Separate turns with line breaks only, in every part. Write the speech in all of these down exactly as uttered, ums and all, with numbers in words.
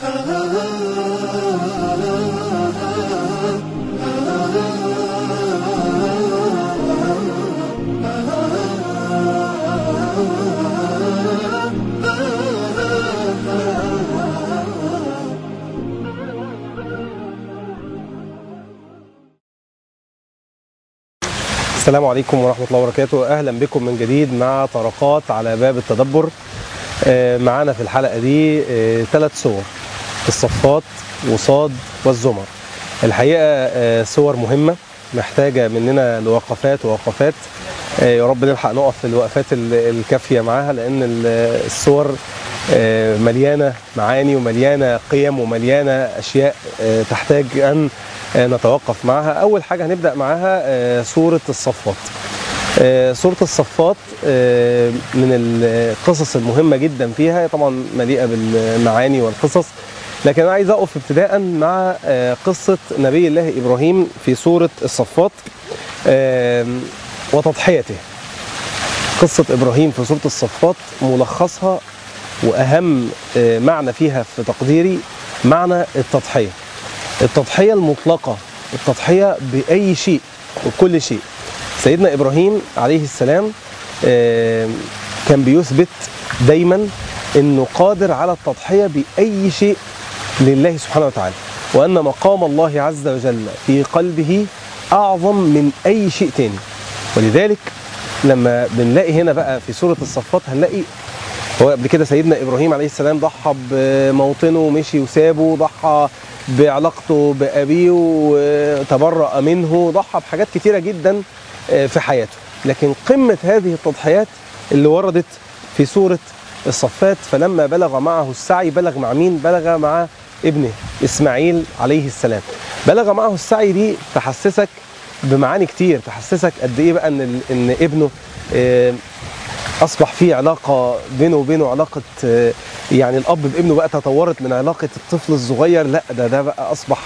السلام عليكم ورحمة الله وبركاته. أهلا بكم من جديد مع طرقات على باب التدبر. معانا في الحلقة دي ثلاث صور: الصفات وصاد والزمر. الحقيقة صور مهمة محتاجة مننا لوقفات ووقفات. يا رب نلحق نقف في الوقفات الكافية معاها، لأن الصور مليانة معاني ومليانة قيم ومليانة أشياء تحتاج أن نتوقف معها. أول حاجة هنبدأ معاها سورة الصفات. سورة الصفات من القصص المهمة جدا فيها، طبعا مليئة بالمعاني والقصص، لكن أنا عايز أقف ابتداء مع قصة نبي الله إبراهيم في سورة الصفات وتضحيته. قصة إبراهيم في سورة الصفات ملخصها وأهم معنى فيها في تقديري معنى التضحية، التضحية المطلقة، التضحية بأي شيء وكل شيء. سيدنا إبراهيم عليه السلام كان بيثبت دايما أنه قادر على التضحية بأي شيء لله سبحانه وتعالى، وأن مقام الله عز وجل في قلبه أعظم من أي شيء تاني. ولذلك لما بنلاقي هنا بقى في سورة الصفات هنلاقي هو قبل كده سيدنا إبراهيم عليه السلام ضحى بموطنه ومشي وسابه، ضحى بعلاقته بأبيه وتبرأ منه، ضحى بحاجات كتيرة جدا في حياته. لكن قمة هذه التضحيات اللي وردت في سورة الصفات: فلما بلغ معه السعي. بلغ مع مين؟ بلغ مع ابنه إسماعيل عليه السلام. بلغ معه السعي دي تحسسك بمعاني كتير، تحسسك قد ايه بقى ان ان ابنه اصبح فيه علاقه بينه وبينه، علاقه يعني الاب بابنه بقى تطورت من علاقه الطفل الصغير، لا ده ده بقى اصبح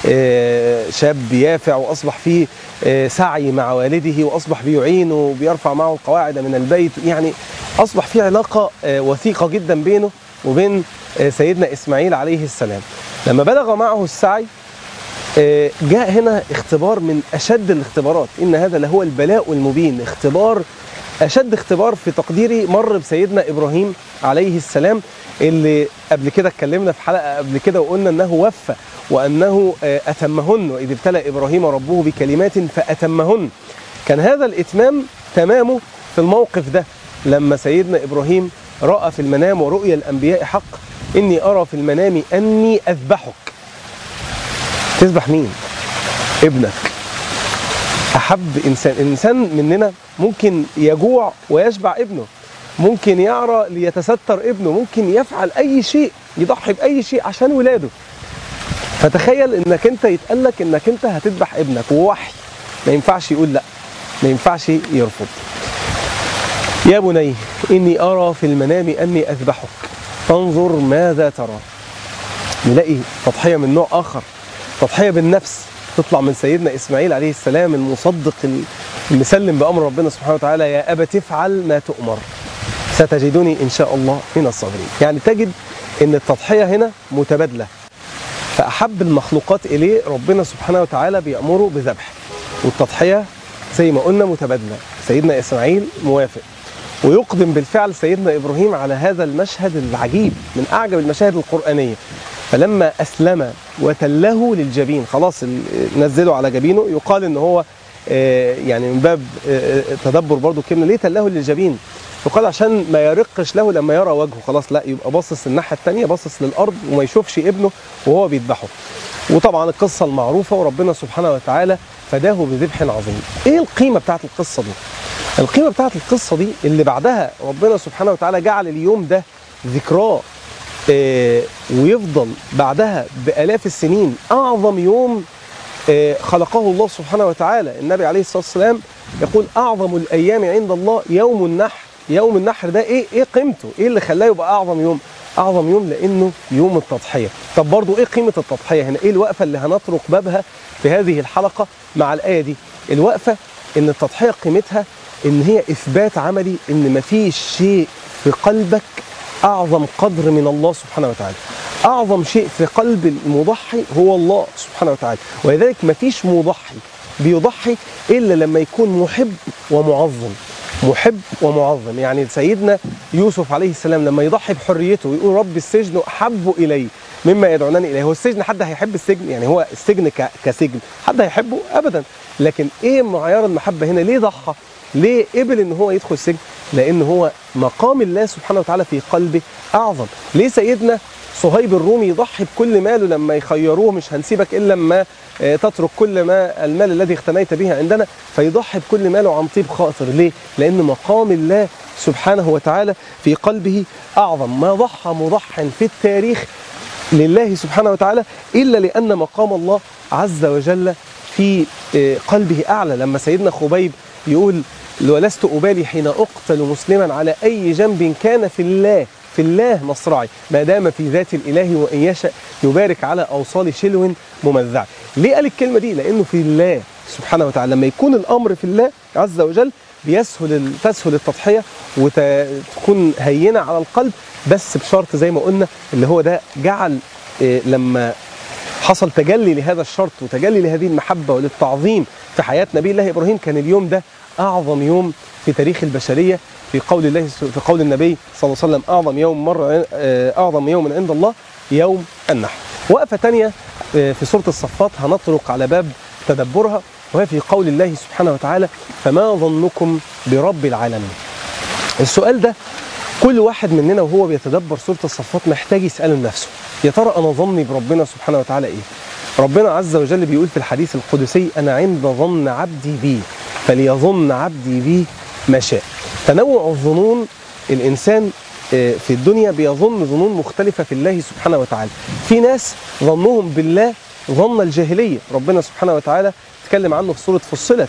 شاب يافع، واصبح فيه سعي مع والده، واصبح بيعينه وبيرفع معه القواعد من البيت. يعني اصبح فيه علاقه وثيقه جدا بينه وبين سيدنا اسماعيل عليه السلام. لما بلغ معه السعي جاء هنا اختبار من أشد الاختبارات. إن هذا لهو البلاء المبين. اختبار أشد اختبار في تقديري مر بسيدنا إبراهيم عليه السلام، اللي قبل كده اتكلمنا في حلقة قبل كده وقلنا أنه وفى وأنه أتمهن، وإذ ابتلى إبراهيم ربه بكلمات فأتمهن. كان هذا الإتمام تمامه في الموقف ده لما سيدنا إبراهيم رأى في المنام، ورؤيا الأنبياء حق: إني أرى في المنام أني أذبحك. تذبح مين؟ ابنك. أحب إنسان الإنسان مننا ممكن يجوع ويشبع ابنه، ممكن يعرى ليتستر ابنه، ممكن يفعل أي شيء، يضحي بأي شيء عشان ولاده. فتخيل إنك أنت يتقالك إنك أنت هتذبح ابنك، ووحي ما ينفعش يقول لأ، ما ينفعش يرفض. يا بني إني أرى في المنام أني أذبحك فانظر ماذا ترى. نلاقي تضحية من نوع آخر، تضحية بالنفس، تطلع من سيدنا إسماعيل عليه السلام المصدق المسلم بأمر ربنا سبحانه وتعالى: يا أبت افعل ما تؤمر ستجدني إن شاء الله من الصابرين. يعني تجد أن التضحية هنا متبادلة، فأحب المخلوقات إليه ربنا سبحانه وتعالى بيأمره بذبح، والتضحية زي ما قلنا متبادلة. سيدنا إسماعيل موافق ويقدم بالفعل سيدنا إبراهيم على هذا المشهد العجيب من أعجب المشاهد القرآنية. فلما أسلم وتله للجبين، خلاص نزله على جبينه. يقال إن هو يعني من باب تدبر برضو كلمة ليه تله للجبين، يقال عشان ما يرقش له لما يرى وجهه، خلاص لا يبقى باصص الناحية الثانية، باصص للأرض وما يشوفش ابنه وهو بيذبحه. وطبعا القصة المعروفة، وربنا سبحانه وتعالى فداه بذبح عظيم. ايه القيمة بتاعت القصة دي؟ القيمة بتاعت القصة دي اللي بعدها ربنا سبحانه وتعالى جعل اليوم ده ذكراه، إيه ويفضل بعدها بآلاف السنين أعظم يوم إيه خلقه الله سبحانه وتعالى. النبي عليه الصلاة والسلام يقول: أعظم الأيام عند الله يوم النحر. يوم النحر ده إيه إيه قيمته؟ إيه اللي خلاه يبقى أعظم يوم؟ أعظم يوم لأنه يوم التضحية. طب برضو إيه قيمة التضحية هنا؟ إيه الوقفة اللي هنطرق بابها في هذه الحلقة مع الآية دي؟ الوقفة إن التضحية قيمتها إن هي إثبات عملي إن مفيش شيء في قلبك أعظم قدر من الله سبحانه وتعالى. أعظم شيء في قلب المضحي هو الله سبحانه وتعالى، ولذلك مفيش مضحي بيضحي إلا لما يكون محب ومعظم. محب ومعظم، يعني سيدنا يوسف عليه السلام لما يضحي بحريته ويقول رب السجن أحب إلي مما يدعونني إليه. هو السجن حد هيحب السجن؟ يعني هو السجن كسجن حد هيحبه؟ أبدا. لكن إيه معيار المحبة هنا؟ ليه ضحى؟ ليه قبل إن هو يدخل السجن؟ لأن هو مقام الله سبحانه وتعالى في قلبه أعظم. ليه سيدنا صهيب الرومي يضحي بكل ماله لما يخيروه مش هنسيبك إلا لما تترك كل ما المال الذي اختنيت به عندنا، فيضحي بكل ماله عن طيب خاطر؟ ليه؟ لأن مقام الله سبحانه وتعالى في قلبه أعظم. ما ضحى مضح في التاريخ لله سبحانه وتعالى إلا لأن مقام الله عز وجل في قلبه أعلى. لما سيدنا خبيب يقول ولست أبالي حين أقتل مسلما على أي جنب كان في الله في الله مصرعي ما دام في ذات الإله وإن يشاء يبارك على أوصال شلو ممذع. ليه قال الكلمة دي؟ لأنه في الله سبحانه وتعالى. لما يكون الأمر في الله عز وجل بيسهل تسهل التضحية وتكون هينة على القلب، بس بشرط زي ما قلنا اللي هو ده جعل إيه لما حصل تجلي لهذا الشرط وتجلي لهذه المحبة وللتعظيم في حياة نبي الله إبراهيم، كان اليوم ده أعظم يوم في تاريخ البشرية في قول الله في قول النبي صلى الله عليه وسلم أعظم يوم مر أعظم يوم عند الله يوم النحر. وقفة تانية في سورة الصفات هنطرق على باب تدبرها، وهي في قول الله سبحانه وتعالى فما ظنكم برب العالمين. السؤال ده كل واحد مننا وهو بيتدبر سورة الصفات محتاج يسأله لنفسه، يا ترى أنا ظني بربنا سبحانه وتعالى إيه؟ ربنا عز وجل بيقول في الحديث القدسي أنا عند ظن عبدي بي فليظن عبدي بي ما شاء. تنوع الظنون، الإنسان في الدنيا بيظن ظنون مختلفة في الله سبحانه وتعالى. في ناس ظنهم بالله ظن الجاهلية، ربنا سبحانه وتعالى تكلم عنه في سورة فصلت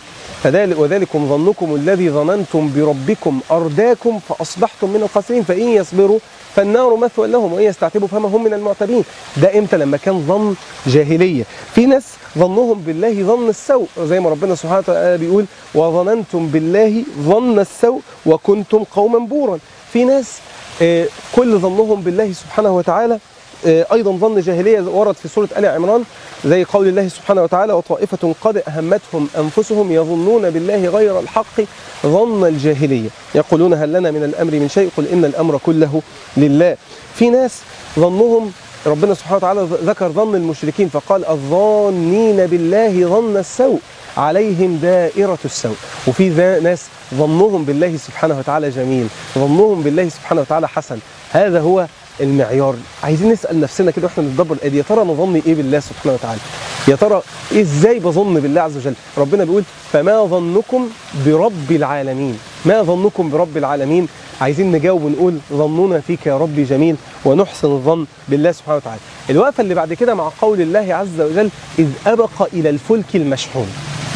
وذلكم ظنكم الذي ظننتم بربكم أرداكم فأصبحتم من الخاسرين فإن يصبروا فالنار مثوى لهم وإن يستعتبوا فما هم من المعتبين. ده إمتى؟ لما كان ظن جاهلية. في ناس ظنهم بالله ظن السوء، زي ما ربنا سبحانه وتعالى بيقول وظننتم بالله ظن السوء وكنتم قوما بورا. في ناس آه كل ظنهم بالله سبحانه وتعالى آه أيضا ظن جاهلية، ورد في سورة آل عمران زي قول الله سبحانه وتعالى وطائفة قد أهمتهم أنفسهم يظنون بالله غير الحق ظن الجاهلية يقولون هل لنا من الأمر من شيء قل إن الأمر كله لله. في ناس ظنهم ربنا سبحانه وتعالى ذكر ظن المشركين فقال الظانين بالله ظن السوء عليهم دائرة السوء. وفي ناس ظنهم بالله سبحانه وتعالى جميل، ظنهم بالله سبحانه وتعالى حسن. هذا هو المعيار. عايزين نسأل نفسنا كده واحنا بندبر الآية، يا ترى انا ظني ايه بالله سبحانه وتعالى؟ يا ترى ازاي بظن بالله عز وجل؟ ربنا بيقول فما ظنكم برب العالمين. ما ظنكم برب العالمين؟ عايزين نجاوب ونقول ظننا فيك يا ربي جميل ونحسن الظن بالله سبحانه وتعالى. الوقفة اللي بعد كده مع قول الله عز وجل إذ أبق إلى الفلك المشحون.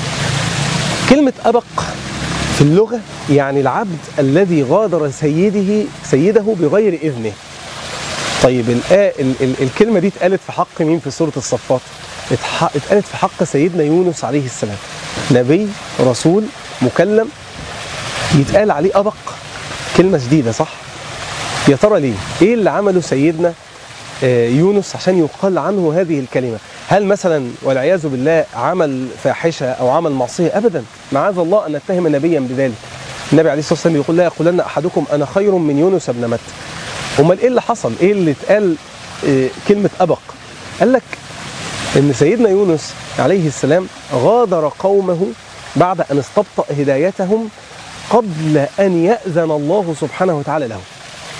كلمة أبق في اللغة يعني العبد الذي غادر سيده سيده بغير إذنه. طيب ال ال ال الكلمة دي اتقالت في حق مين في سورة الصفات؟ اتقالت في حق سيدنا يونس عليه السلام، نبي رسول مكلم يتقال عليه أبق. كلمة جديدة صح؟ يا ترى ليه؟ ايه اللي عمله سيدنا يونس عشان يقال عنه هذه الكلمة؟ هل مثلا والعياذ بالله عمل فاحشة أو عمل معصية؟ أبدا، معاذ الله أن نتهم نبيا بذلك. النبي عليه الصلاة والسلام يقول لا يقولن أحدكم أنا خير من يونس ابن متى. امال ايه اللي حصل؟ ايه اللي اتقال إيه كلمة أبق؟ قال لك ان سيدنا يونس عليه السلام غادر قومه بعد ان استبطأ هدايتهم قبل ان يأذن الله سبحانه وتعالى له.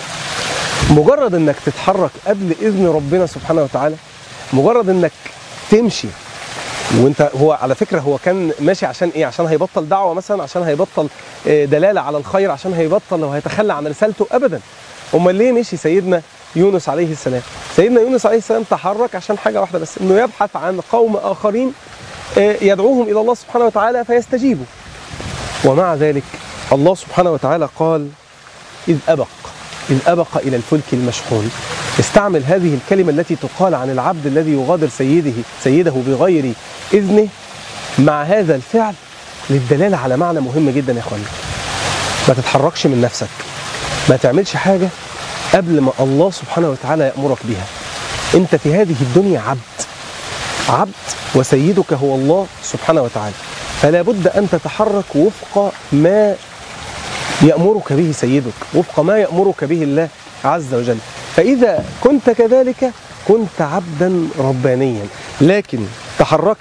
مجرد انك تتحرك قبل اذن ربنا سبحانه وتعالى، مجرد انك تمشي وانت هو على فكرة هو كان ماشي عشان ايه؟ عشان هيبطل دعوة مثلا، عشان هيبطل دلالة على الخير، عشان هيبطل لو هيتخلى عن رسالته؟ ابدا. امال ليه مشي سيدنا يونس عليه السلام؟ سيدنا يونس عليه السلام تحرك عشان حاجة واحدة بس، انه يبحث عن قوم اخرين يدعوهم الى الله سبحانه وتعالى فيستجيبوا. ومع ذلك الله سبحانه وتعالى قال إذ أبق إذ أبق إلى الفلك المشحون. استعمل هذه الكلمة التي تقال عن العبد الذي يغادر سيده سيده بغير إذنه مع هذا الفعل للدلالة على معنى مهم جدا يا اخواني. ما تتحركش من نفسك، ما تعملش حاجة قبل ما الله سبحانه وتعالى يأمرك بها. أنت في هذه الدنيا عبد عبد وسيدك هو الله سبحانه وتعالى، فلا بد أن تتحرك وفق ما يأمرك به سيدك، وفق ما يأمرك به الله عز وجل. فإذا كنت كذلك كنت عبدا ربانيا. لكن تحركت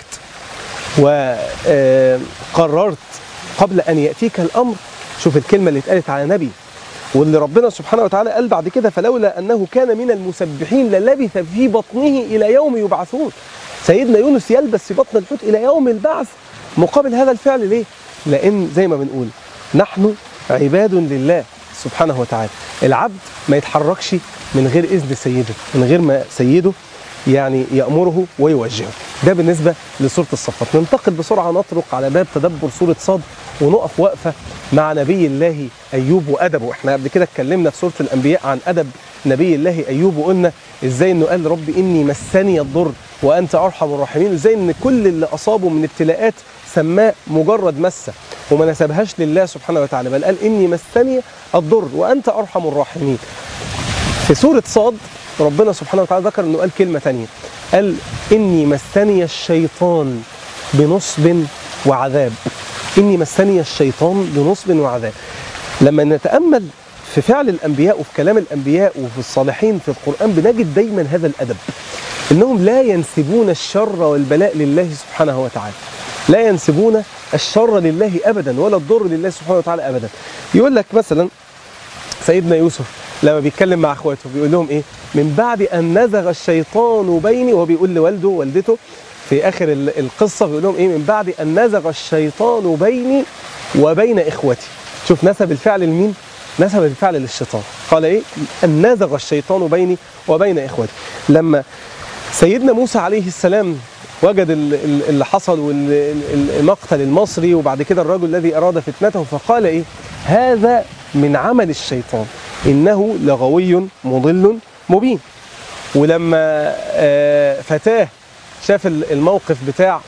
وقررت قبل أن يأتيك الأمر، شوف الكلمة اللي اتقالت على نبي واللي ربنا سبحانه وتعالى قال بعد كده فلولا أنه كان من المسبحين للبث في بطنه إلى يوم يبعثون. سيدنا يونس يلبس في بطن الحوت إلى يوم البعث مقابل هذا الفعل. ليه؟ لأن زي ما بنقول نحن عباد لله سبحانه وتعالى. العبد ما يتحركش من غير إذن سيده، من غير ما سيده يعني يأمره ويوجهه. ده بالنسبة لسورة الصفات. ننتقل بسرعة نطرق على باب تدبر سورة صاد ونقف وقفة مع نبي الله أيوب وأدبه. احنا قبل كده اتكلمنا في سورة الأنبياء عن أدب نبي الله أيوب، وقلنا ازاي انه قال رب إني مسني الضر وأنت أرحم الراحمين، وازاي ان كل اللي أصابه من ابتلاءات سماه مجرد مسة وما نسبهاش لله سبحانه وتعالى، بل قال إني مسني الضر وأنت أرحم الراحمين. في سورة صاد ربنا سبحانه وتعالى ذكر انه قال كلمة تانية، قال إني مسني الشيطان بنصب وعذاب. إني مسني الشيطان بنصب وعذاب. لما نتأمل في فعل الأنبياء وفي كلام الأنبياء وفي الصالحين في القرآن بنجد دايما هذا الأدب، إنهم لا ينسبون الشر والبلاء لله سبحانه وتعالى، لا ينسبون الشر لله أبدا ولا الضر لله سبحانه وتعالى أبدا. يقول لك مثلا سيدنا يوسف لما بيتكلم مع اخواته بيقول لهم ايه؟ من بعد ان نزغ الشيطان بيني، وهو بيقول لوالده ووالدته في اخر القصه بيقول لهم ايه؟ من بعد ان نزغ الشيطان بيني وبين اخوتي. شوف نسب الفعل لمين؟ نسب الفعل للشيطان. قال ايه؟ ان نزغ الشيطان بيني وبين اخوتي. لما سيدنا موسى عليه السلام وجد اللي حصل والمقتل المصري وبعد كده الرجل الذي اراد فتنته، فقال ايه؟ هذا من عمل الشيطان إنه لغوي مضل مبين. ولما فتاه شاف الموقف بتاع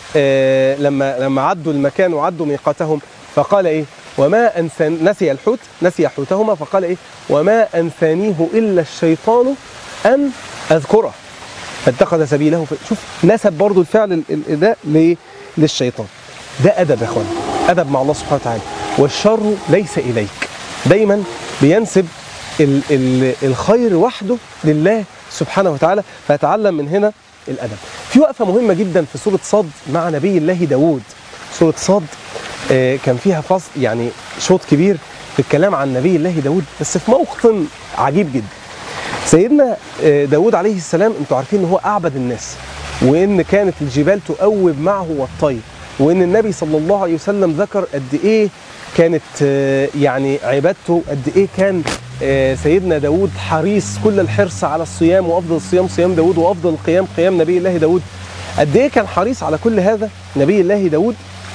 لما لما عدوا المكان وعدوا ميقاتهم فقال إيه؟ وما أنسى نسي الحوت نسي حوتهما فقال إيه؟ وما أنسانيه إلا الشيطان أن أذكره فاتخذ سبيله. شوف نسب برضو الفعل ده للشيطان. ده أدب يا أخوان، أدب مع الله سبحانه وتعالى. والشر ليس إليك، دايما بينسب ال ال الخير وحده لله سبحانه وتعالى. فيتعلم من هنا الأدب. في وقفة مهمة جدا في سورة صاد مع نبي الله داود. سورة صاد آه كان فيها فصل يعني شوط كبير في الكلام عن نبي الله داود، بس في موطن عجيب جدا. سيدنا آه داود عليه السلام انتوا عارفين ان هو أعبد الناس، وإن كانت الجبال تؤوب معه والطير، وإن النبي صلى الله عليه وسلم ذكر قد إيه كانت يعني عبادته، قد ايه كان سيدنا داود حريص كل الحرص على الصيام، وافضل الصيام صيام داود، وافضل القيام قيام نبي الله داود. قد ايه كان حريص على كل هذا نبي الله داود.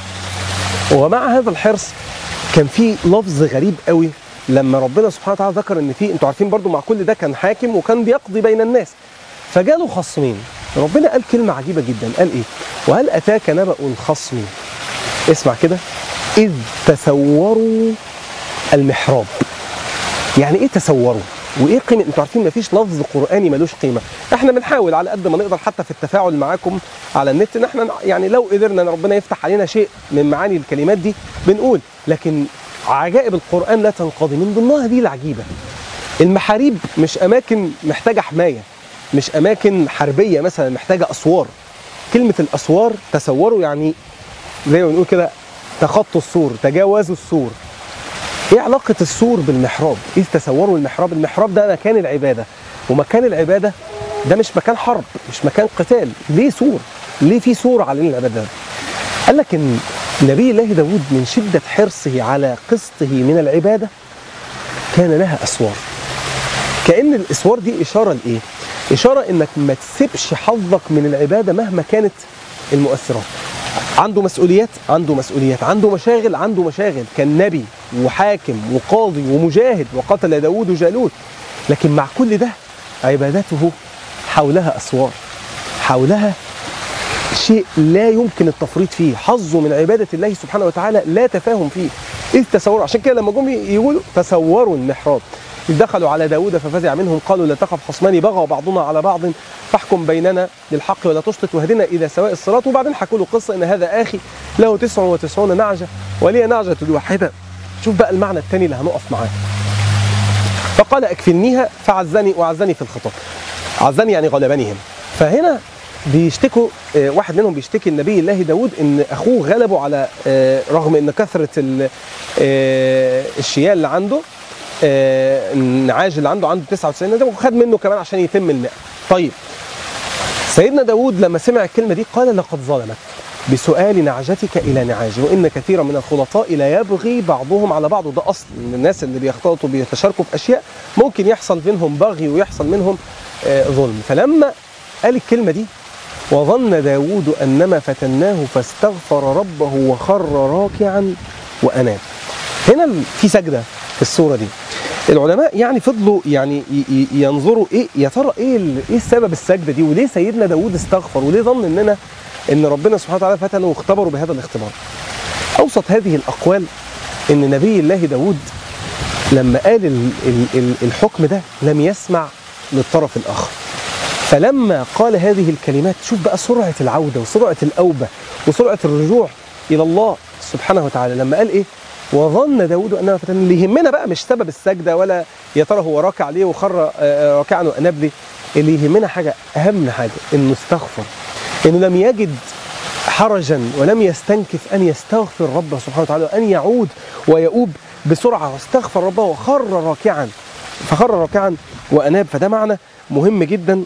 ومع هذا الحرص كان في لفظ غريب قوي لما ربنا سبحانه وتعالى ذكر ان في، انتوا عارفين برضو مع كل ده كان حاكم وكان بيقضي بين الناس، فجاله خصمين. ربنا قال كلمة عجيبة جدا، قال ايه؟ وهل اتاك نبأ الخصم؟ اسمع كده، إذ تسوروا المحراب. يعني إيه تسوروا؟ وإيه قيمة؟ أنتوا عارفين مفيش لفظ قرآني ملوش قيمة. إحنا بنحاول على قد ما نقدر حتى في التفاعل معاكم على النت إن إحنا يعني لو قدرنا إن ربنا يفتح علينا شيء من معاني الكلمات دي بنقول، لكن عجائب القرآن لا تنقضي. من ضمنها دي العجيبة، المحاريب مش أماكن محتاجة حماية، مش أماكن حربية مثلا محتاجة أسوار. كلمة الأسوار تسوروا يعني زي ما بنقول كده تخطوا السور، تجاوزوا السور. ايه علاقة السور بالمحراب؟ ايه تسوروا المحراب؟ المحراب ده مكان العبادة، ومكان العبادة ده مش مكان حرب، مش مكان قتال. ليه سور؟ ليه في سور على العبادة؟ قال لك ان نبي الله داود من شدة حرصه على قسطه من العبادة كان لها أسوار. كأن الأسوار دي إشارة لإيه؟ إشارة إنك ما تسيبش حظك من العبادة مهما كانت المؤثرات. عنده مسؤوليات، عنده مسؤوليات، عنده مشاغل، عنده مشاغل. كان نبي وحاكم وقاضي ومجاهد، وقتل داود جالوت، لكن مع كل ده عبادته حولها أسوار، حولها شيء لا يمكن التفريط فيه. حظه من عبادة الله سبحانه وتعالى لا تفاهم فيه. إذ تسوروا، عشان كده لما جم يقولوا تسوروا المحراب، إذ دخلوا على داود ففزع منهم قالوا لا تخف خصمان بغوا بعضنا على بعض فاحكم بيننا بالحق ولا تشطط واهدنا الى سواء الصراط. وبعدين حكوا له قصه ان هذا اخي له تسع وتسعون نعجه ولي نعجه واحده. شوف بقى المعنى الثاني اللي هنقف معاه. فقال اكفلنيها فعزني وعزني في الخطاب. عزني يعني غلبني هنا. فهنا بيشتكوا واحد منهم بيشتكي النبي الله داود ان اخوه غلبه على رغم ان كثره الشيال اللي عنده النعاج اللي عنده عنده تسعة وتسعين نعجة وخد منه كمان عشان يتم المئة. طيب سيدنا داود لما سمع الكلمه دي قال لقد ظلمك بسؤال نعجتك الى نعاجي وان كثيرا من الخلطاء لا يبغي بعضهم على بعض. وده اصل من الناس اللي بيختلطوا بيتشاركوا في اشياء ممكن يحصل منهم بغي ويحصل منهم ظلم. فلما قال الكلمه دي وظن داود أنما فتناه فاستغفر ربه وخر راكعا وأناب. هنا في سجدة في السورة دي. العلماء يعني فضلوا يعني ينظروا ايه يا ترى ايه ايه السبب السجدة دي وليه سيدنا داود استغفر وليه ظن اننا ان ربنا سبحانه وتعالى فتنه واختبره بهذا الاختبار. أوسط هذه الأقوال ان نبي الله داود لما قال الحكم ده لم يسمع للطرف الآخر. فلما قال هذه الكلمات شوف بقى سرعة العودة وسرعة الأوبة وسرعة الرجوع إلى الله سبحانه وتعالى. لما قال إيه وظن داود أنما فتن اللي يهمنا بقى مش سبب السجدة ولا يا ترى هو راكع ليه وخر راكعا وأناب ليه. اللي يهمنا حاجة أهم حاجة إنه استغفر إنه لم يجد حرجا ولم يستنكف أن يستغفر ربه سبحانه وتعالى وأن يعود ويؤوب بسرعة واستغفر ربه وخر راكعا فخر راكعا وأناب. فده معنى مهم جدا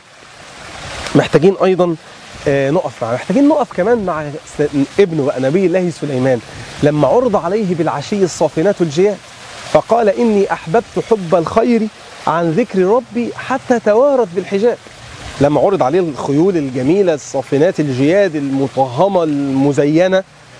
محتاجين أيضا نقف معه. محتاجين نقف كمان مع ابنه بقى نبي الله سليمان لما عرض عليه بالعشي الصافنات الجياد فقال إني أحببت حب الخير عن ذكر ربي حتى توارت بالحجاب. لما عرض عليه الخيول الجميلة الصافنات الجياد المطهمة المزينة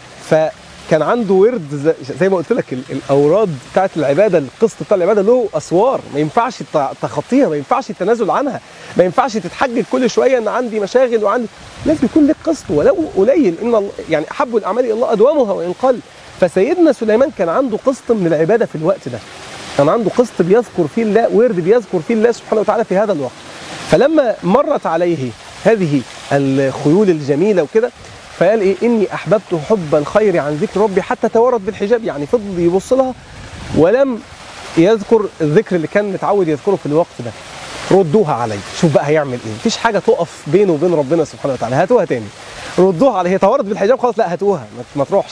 فكان عنده ورد زي ما قلت لك الأوراد بتاعت العبادة القسط بتاع العبادة له أسوار ما ينفعش تخطيها ما ينفعش التنازل عنها ما ينفعش تتحجج كل شوية ان عندي مشاغل وعندي لازم يكون لك قسط ولو قليل ان الله يعني احب الاعمال الى الله ادومها وان قل. فسيدنا سليمان كان عنده قسط من العبادة في الوقت ده كان عنده قسط بيذكر فيه الله ورد بيذكر فيه الله سبحانه وتعالى في هذا الوقت. فلما مرت عليه هذه الخيول الجميلة وكده فقال ايه اني احببت حب الخير عن ذكر ربي حتى توارت بالحجاب يعني فضل يبص لها ولم يذكر الذكر اللي كان متعود يذكره في الوقت ده. ردوها علي. شوف بقى هيعمل ايه. مفيش حاجه تقف بينه وبين ربنا سبحانه وتعالى. هاتوها تاني ردوها علي. هي توارت بالحجاب خلاص لا هاتوها ما تروحش.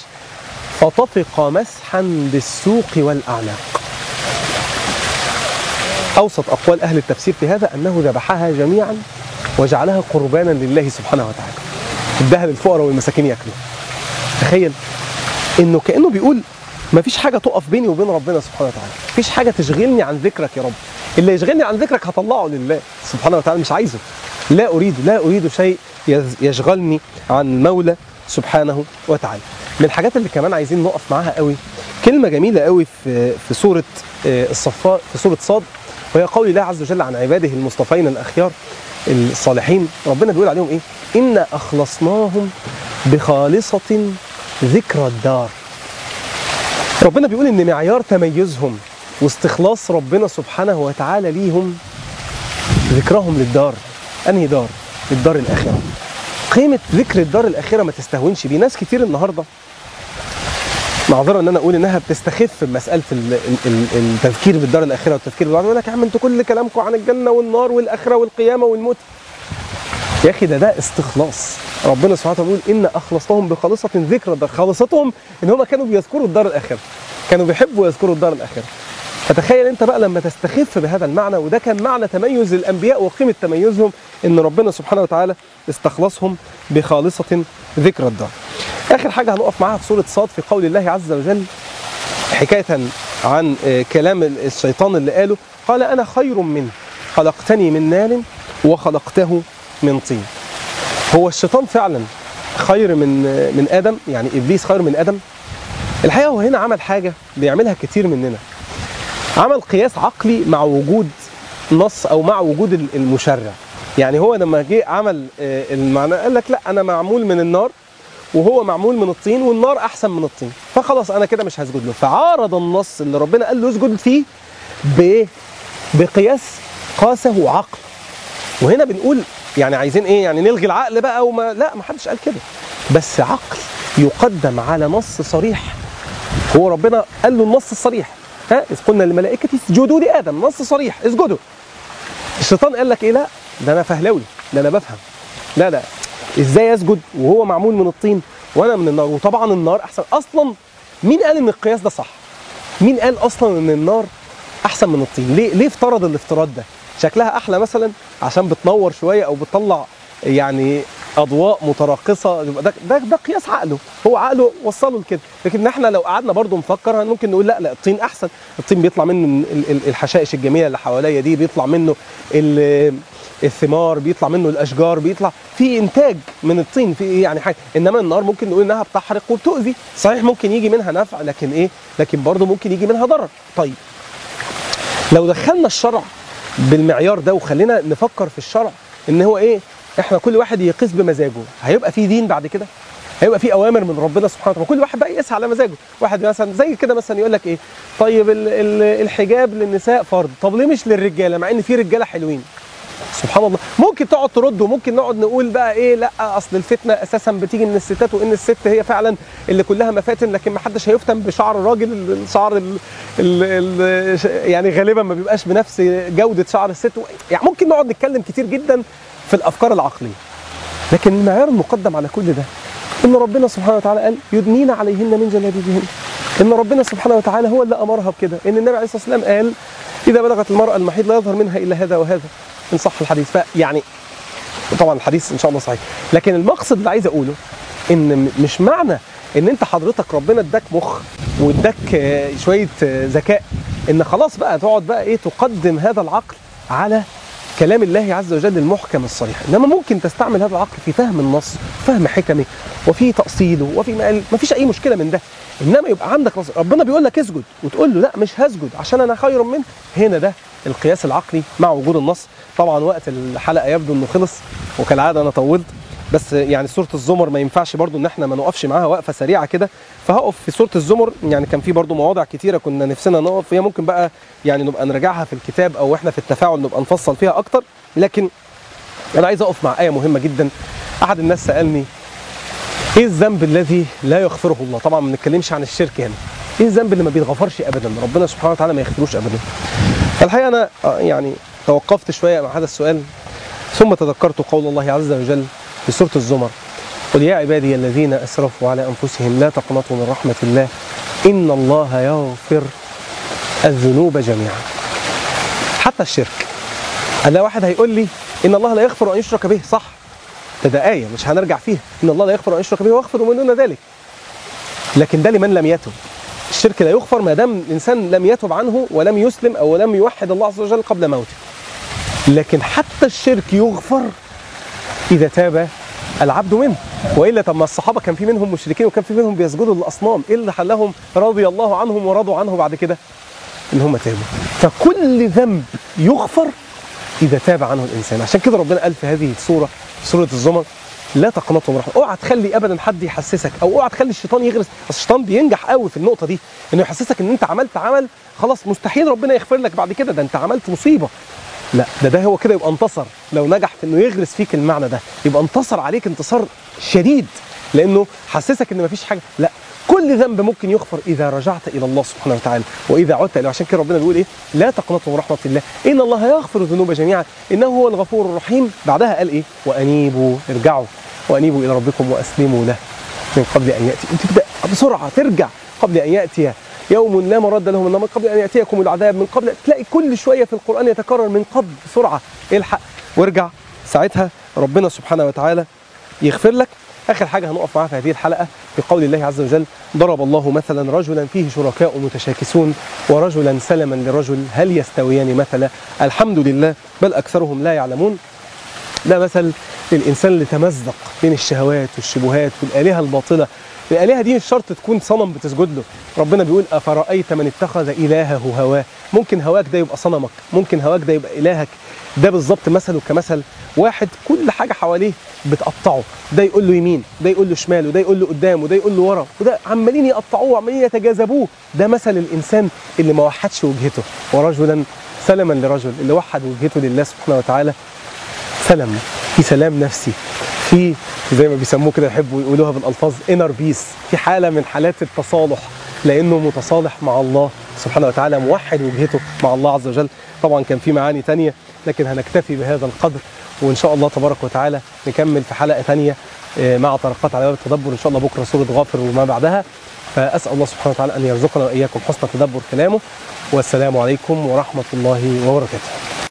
فطفق مسحا بالسوق والاعناق. اوسط اقوال اهل التفسير في هذا انه ذبحها جميعا وجعلها قربانا لله سبحانه وتعالى اداها للفقراء والمساكين ياكلوا. تخيل انه كانه بيقول مفيش حاجه تقف بيني وبين ربنا سبحانه وتعالى مفيش حاجه تشغلني عن ذكرك يا رب. اللي يشغلني عن ذكرك هطلعه لله سبحانه وتعالى مش عايزه لا أريد لا أريد شيء يشغلني عن المولى سبحانه وتعالى. من الحاجات اللي كمان عايزين نقف معاها قوي كلمة جميلة قوي في في سورة الصفات في سورة صاد وهي قول الله عز وجل عن عباده المصطفين الأخيار الصالحين. ربنا بيقول عليهم إيه إنا أخلصناهم بخالصة ذكرى الدار. ربنا بيقول إن معيار تميزهم واستخلاص ربنا سبحانه وتعالى ليهم ذكرهم للدار. أنهي دار؟ الدار الآخرة. قيمة ذكر الدار الآخرة ما تستهونش بيه. ناس كتير النهاردة معذرة ان انا اقول انها بتستخف بمسألة التذكير بالدار الآخرة والتذكير بالدار. يقول لك يا عم انتوا كل كلامكم عن الجنة والنار والآخرة والقيامة والموت. يا اخي ده ده استخلاص. ربنا سبحانه وتعالى بيقول ان اخلصتهم بخالصة ذكر الدار. خالصتهم ان هم كانوا بيذكروا الدار الآخرة كانوا بيحبوا يذكروا الدار الآخرة. فتخيل انت بقى لما تستخف بهذا المعنى وده كان معنى تميز الانبياء وقيمة تميزهم ان ربنا سبحانه وتعالى استخلصهم بخالصة ذكر الدار. اخر حاجة هنقف معاها في سورة صاد في قول الله عز وجل حكاية عن كلام الشيطان اللي قاله قال انا خير منه خلقتني من نار وخلقته من طين. هو الشيطان فعلا خير من من ادم يعني ابليس خير من ادم؟ الحقيقة هو هنا عمل حاجة بيعملها كتير مننا. عمل قياس عقلي مع وجود نص او مع وجود المشرع. يعني هو لما جه عمل المعنى قال لك لا انا معمول من النار وهو معمول من الطين والنار احسن من الطين فخلاص انا كده مش هسجد له. فعارض النص اللي ربنا قال له اسجد فيه بايه؟ بقياس قاسه عقل. وهنا بنقول يعني عايزين ايه يعني نلغي العقل بقى وما لا ما حدش قال كده، بس عقل يقدم على نص صريح. هو ربنا قال له النص الصريح، ها إذ قلنا للملائكة اسجدوا لآدم، نص صريح اسجدوا. الشيطان قال لك ايه؟ لا ده انا فهلوي، ده انا بفهم، لا لا ازاي اسجد وهو معمول من الطين وانا من النار؟ وطبعا النار احسن. اصلا مين قال ان القياس ده صح؟ مين قال اصلا ان النار احسن من الطين؟ ليه ليه افترض الافتراض ده؟ شكلها احلى مثلا عشان بتنور شويه او بتطلع يعني اضواء متراقصه، ده ده, ده قياس عقله، هو عقله وصله لكده. لكن احنا لو قعدنا برضو نفكر ممكن نقول لا لا الطين احسن، الطين بيطلع منه الحشائش الجميله اللي حواليا دي، بيطلع منه الثمار، بيطلع منه الاشجار، بيطلع في انتاج من الطين في يعني حاجه. انما النار ممكن نقول انها بتحرق وبتؤذي، صحيح ممكن يجي منها نفع لكن ايه؟ لكن برضو ممكن يجي منها ضرر. طيب لو دخلنا الشرع بالمعيار ده وخلينا نفكر في الشرع ان هو ايه؟ احنا كل واحد يقيس بمزاجه، هيبقى في دين بعد كده؟ هيبقى في اوامر من ربنا سبحانه وتعالى، كل واحد بقى يقيس على مزاجه. واحد مثلا زي كده مثلا يقول لك ايه؟ طيب ال ال الحجاب للنساء فرض، طب ليه مش للرجاله مع ان في رجاله حلوين؟ سبحان الله. ممكن تقعد ترد وممكن نقعد نقول بقى ايه؟ لا اصل الفتنه اساسا بتيجي من الستات وان الست هي فعلا اللي كلها مفاتن، لكن ما حدش هيفتن بشعر الراجل، الشعر ال ال ال يعني غالبا ما بيبقاش بنفس جوده شعر الست. يعني ممكن نقعد نتكلم كتير جدا في الافكار العقليه، لكن المعيار المقدم على كل ده ان ربنا سبحانه وتعالى قال يدنين عليهن من جلابيبهن، ان ربنا سبحانه وتعالى هو اللي امرها بكده، ان النبي عليه الصلاه والسلام قال اذا بلغت المراه المحيض لا يظهر منها الا هذا وهذا ان صح الحديث. فيعني طبعا الحديث ان شاء الله صحيح، لكن المقصد اللي عايز اقوله ان مش معنى ان انت حضرتك ربنا اداك مخ واداك شويه ذكاء ان خلاص بقى تقعد بقى ايه تقدم هذا العقل على كلام الله عز وجل المحكم الصريح. انما ممكن تستعمل هذا العقل في فهم النص، فهم حكمه، وفي تأصيله، وفي ما فيش اي مشكله من ده. انما يبقى عندك ربنا بيقول لك اسجد وتقول له لا مش هسجد عشان انا خير منه، هنا ده القياس العقلي مع وجود النص. طبعا وقت الحلقه يبدو انه خلص، وكالعاده انا طولت، بس يعني سوره الزمر ما ينفعش برضو ان احنا ما نقفش معاها وقفه سريعه كده، فهقف في سوره الزمر. يعني كان في برضو مواضع كتيره كنا نفسنا نقف فيها، ممكن بقى يعني نبقى نراجعها في الكتاب او احنا في التفاعل نبقى نفصل فيها اكتر. لكن انا عايز اقف مع ايه مهمه جدا. احد الناس سالني ايه الذنب الذي لا يغفره الله؟ طبعا ما بنتكلمش عن الشرك هنا. ايه الذنب اللي ما بيتغفرش ابدا؟ ربنا سبحانه وتعالى ما يغفروش ابدا. الحقيقه انا يعني توقفت شويه مع هذا السؤال، ثم تذكرت قول الله عز وجل في سوره الزمر: قل يا عبادي الذين اسرفوا على انفسهم لا تقنطوا من رحمه الله ان الله يغفر الذنوب جميعا. حتى الشرك. أنا واحد هيقول لي ان الله لا يغفر ان يشرك به، صح؟ ده, ده آية مش هنرجع فيها، ان الله لا يغفر ان يشرك به ويغفر من دون ذلك. لكن ده لمن لم يتب. الشرك لا يغفر ما دام الانسان لم يتب عنه ولم يسلم او لم يوحد الله عز وجل قبل موته. لكن حتى الشرك يغفر اذا تاب العبد منه. والا طب ما الصحابه كان في منهم مشركين وكان في منهم بيسجدوا للاصنام، ايه اللي خلاهم رضي الله عنهم ورضوا عنه بعد كده؟ ان هم تابوا. فكل ذنب يغفر اذا تاب عنه الانسان. عشان كده ربنا قال في هذه السوره سوره الزمر: لا تقنطوا من رحمه. اوعى تخلي ابدا حد يحسسك، او اوعى تخلي الشيطان يغرس. الشيطان بينجح قوي في النقطه دي، انه يحسسك ان انت عملت عمل خلاص مستحيل ربنا يغفر لك بعد كده، ده انت عملت مصيبه. لا ده ده هو كده يبقى انتصر. لو نجح في انه يغرس فيك المعنى ده يبقى انتصر عليك انتصار شديد، لانه حسسك ان مفيش حاجه. لا، كل ذنب ممكن يغفر اذا رجعت الى الله سبحانه وتعالى واذا عدت اليه. عشان كده ربنا بيقول ايه؟ لا تقنطوا من رحمه الله ان الله يغفر الذنوب جميعا انه هو الغفور الرحيم. بعدها قال ايه؟ وانيبوا، ارجعوا وانيبوا الى ربكم واسلموا له من قبل ان ياتي. تبدا بسرعه ترجع قبل ان ياتي يوم لا مرد له من قبل ان ياتيكم العذاب من قبل. تلاقي كل شويه في القران يتكرر من قبل. بسرعه الحق وارجع، ساعتها ربنا سبحانه وتعالى يغفر لك. اخر حاجه هنقف معاها في هذه الحلقه في قول الله عز وجل: ضرب الله مثلا رجلا فيه شركاء متشاكسون ورجلا سلما لرجل هل يستويان مثلا الحمد لله بل اكثرهم لا يعلمون. ده مثل للانسان اللي تمزق بين الشهوات والشبهات والالهه الباطله. الالهه دي مش شرط تكون صنم بتسجد له. ربنا بيقول: افرايت من اتخذ الهه هواه. ممكن هواك ده يبقى صنمك، ممكن هواك ده يبقى الهك. ده بالظبط مثله كمثل واحد كل حاجه حواليه بتقطعه، ده يقول له يمين، ده يقول له شمال، وده يقول له قدام، وده يقول له ورا، وده عمالين يقطعوه وعمالين يتجاذبوه. ده مثل الانسان اللي ما وحدش وجهته. ورجلا سلما لرجل، اللي وحد وجهته لله سبحانه وتعالى سلم. في سلام نفسي، في زي ما بيسموه كده يحبوا يقولوها بالالفاظ انر بيس، في حاله من حالات التصالح لانه متصالح مع الله سبحانه وتعالى، موحد وجهته مع الله عز وجل. طبعا كان في معاني تانية لكن هنكتفي بهذا القدر، وان شاء الله تبارك وتعالى نكمل في حلقه ثانيه مع طرقات على باب التدبر ان شاء الله بكره سوره غافر وما بعدها. فاسال الله سبحانه وتعالى ان يرزقنا واياكم حسن تدبر كلامه، والسلام عليكم ورحمه الله وبركاته.